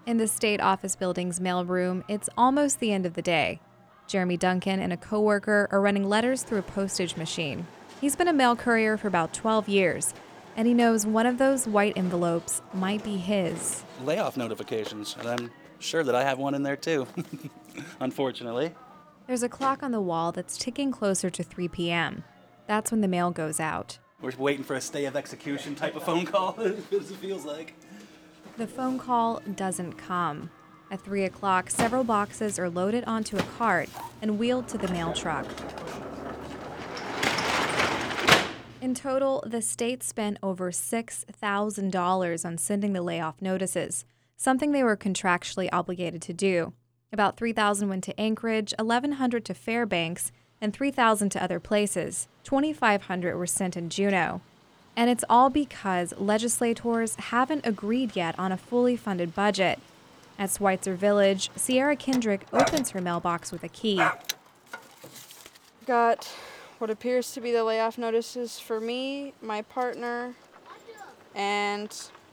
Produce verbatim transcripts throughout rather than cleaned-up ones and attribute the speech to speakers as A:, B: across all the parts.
A: In the state office building's mailroom, it's almost the end of the day. Jeremy Duncan and a coworker are running letters through a postage machine. He's been a mail courier for about twelve years, and he knows one of those white envelopes might be his.
B: Layoff notifications, and I'm sure that I have one in there too, unfortunately.
A: There's a clock on the wall that's ticking closer to three p.m. That's when the mail goes out.
B: We're waiting for a stay of execution type of phone call, as it feels like.
A: The phone call doesn't come. At three o'clock, several boxes are loaded onto a cart and wheeled to the mail truck. In total, the state spent over six thousand dollars on sending the layoff notices, something they were contractually obligated to do. About three thousand dollars went to Anchorage, eleven hundred dollars to Fairbanks, and three thousand dollars to other places. twenty-five hundred dollars were sent in Juneau. And it's all because legislators haven't agreed yet on a fully funded budget. At Schweitzer Village, Sierra Kendrick opens her mailbox with a key.
C: Got what appears to be the layoff notices for me, my partner, and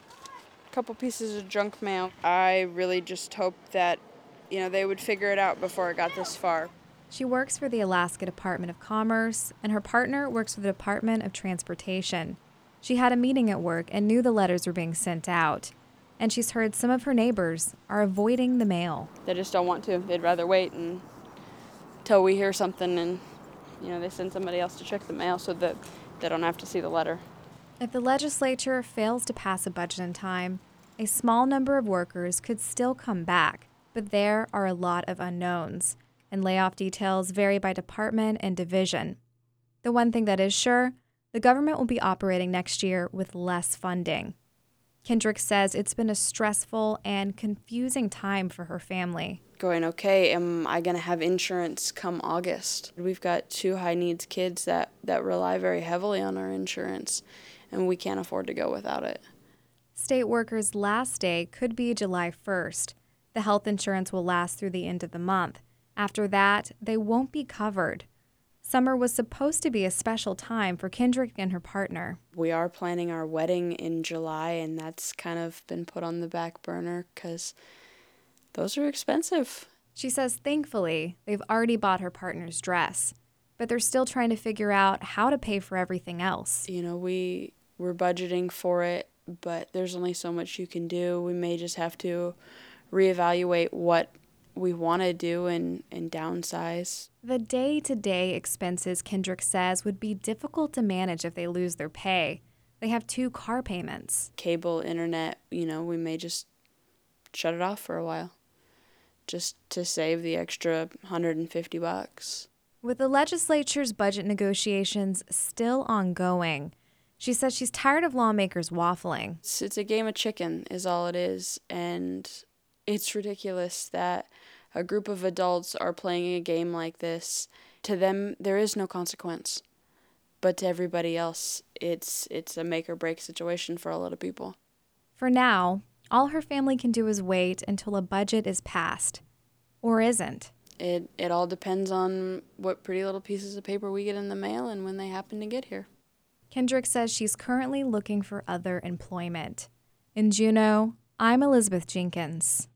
C: a couple pieces of junk mail. I really just hoped that, you know, they would figure it out before it got this far.
A: She works for the Alaska Department of Commerce, and her partner works for the Department of Transportation. She had a meeting at work and knew the letters were being sent out. And she's heard some of her neighbors are avoiding the mail.
C: They just don't want to. They'd rather wait and, until we hear something and, you know, they send somebody else to check the mail so that they don't have to see the letter.
A: If the legislature fails to pass a budget in time, a small number of workers could still come back, but there are a lot of unknowns, and layoff details vary by department and division. The one thing that is sure, the government will be operating next year with less funding. Kendrick says it's been a stressful and confusing time for her family.
C: Going, okay, am I going to have insurance come August? We've got two high needs kids that, that rely very heavily on our insurance, and we can't afford to go without it.
A: State workers' last day could be July first. The health insurance will last through the end of the month. After that, they won't be covered. Summer was supposed to be a special time for Kendrick and her partner.
C: We are planning our wedding in July, and that's kind of been put on the back burner because those are expensive.
A: She says thankfully they've already bought her partner's dress, but they're still trying to figure out how to pay for everything else.
C: You know, we, we're budgeting for it, but there's only so much you can do. We may just have to reevaluate what we want to do and, and downsize.
A: The day-to-day expenses, Kendrick says, would be difficult to manage if they lose their pay. They have two car payments.
C: Cable, internet, you know, we may just shut it off for a while just to save the extra one hundred fifty bucks.
A: With the legislature's budget negotiations still ongoing, she says she's tired of lawmakers waffling.
C: It's, it's a game of chicken is all it is, and it's ridiculous that a group of adults are playing a game like this. To them, there is no consequence. But to everybody else, it's it's a make or break situation for a lot of people.
A: For now, all her family can do is wait until a budget is passed. Or isn't.
C: It, it all depends on what pretty little pieces of paper we get in the mail and when they happen to get here.
A: Kendrick says she's currently looking for other employment. In Juneau, I'm Elizabeth Jenkins.